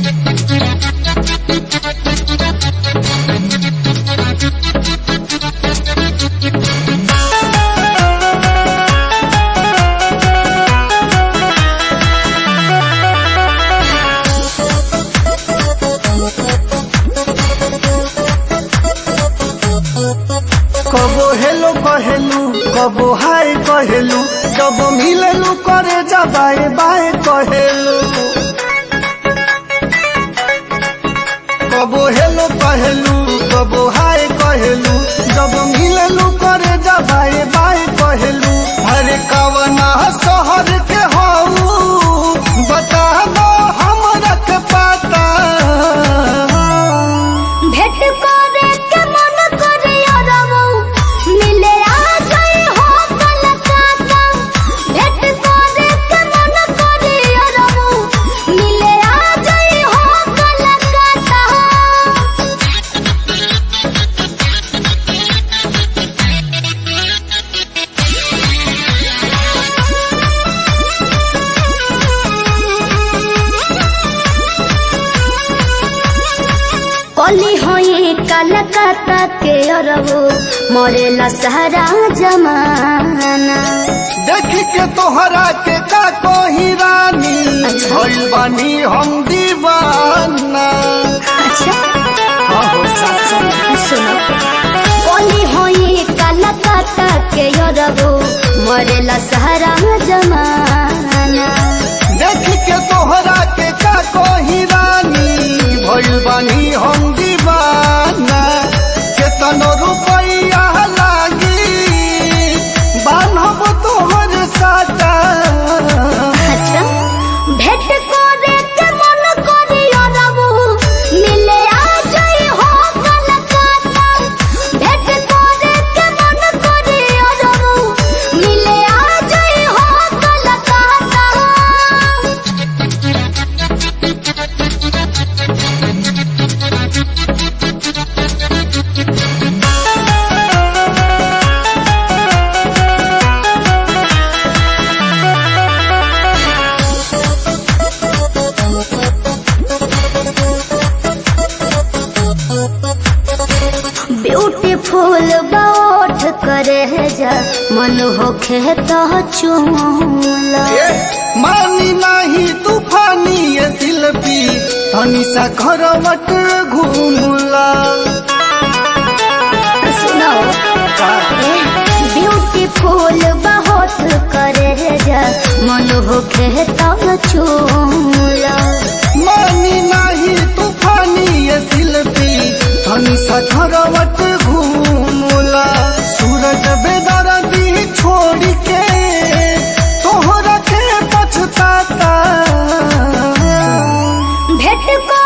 कबो हेलो कहेलू कबो हाय कहेलू जब मिलेलू करे जा बाए बाए कहेलू। कबो हेलो कहेलू कबो हाय कहेलू जब मिलेलू करे जा बाए बाए कहेलू। हरे कवना शहर के हऊ बता दो हमरा के पता। भेट करे के मन करे अरबू मिले आ जाए हो कलकत्ता। भेट करे के मन करे अरबू मिले आ जाए हो कलकत्ता। कली होई कलकत्ता के अरबू मरेला सारा जमाना। देख के तोहरा के का कोही रानी भइल बानी हम दीवाना। अच्छा आहो साचा सुनो कली होई कलकत्ता के अरबू मरेला सारा जमाना। देख के तोहरा के का कोही रानी भइल बानी हम दीवाना। केतनो रुपैया लागी बान्हब तोहर साटा। अच्छा भेट करे के मन करे अरबू मिले आ जाए हो कलकत्ता। भेट करे के मन करे अरबू मिले आ जाए हो कलकत्ता। ब्यूटीफुल बात करे जा मन होखे तो चूला। मानी नाही तूफानी ये दिलपी हमेशा करवट घूमला। सुनो ब्यूटीफुल बहुत करे जा मन होखे तो चूला। मानी नाही तूफानी ये दिलपी हमेशा करवट घूमला। सूरज बेदर्दी छोड़ के तोहरा के पछताता। भेट को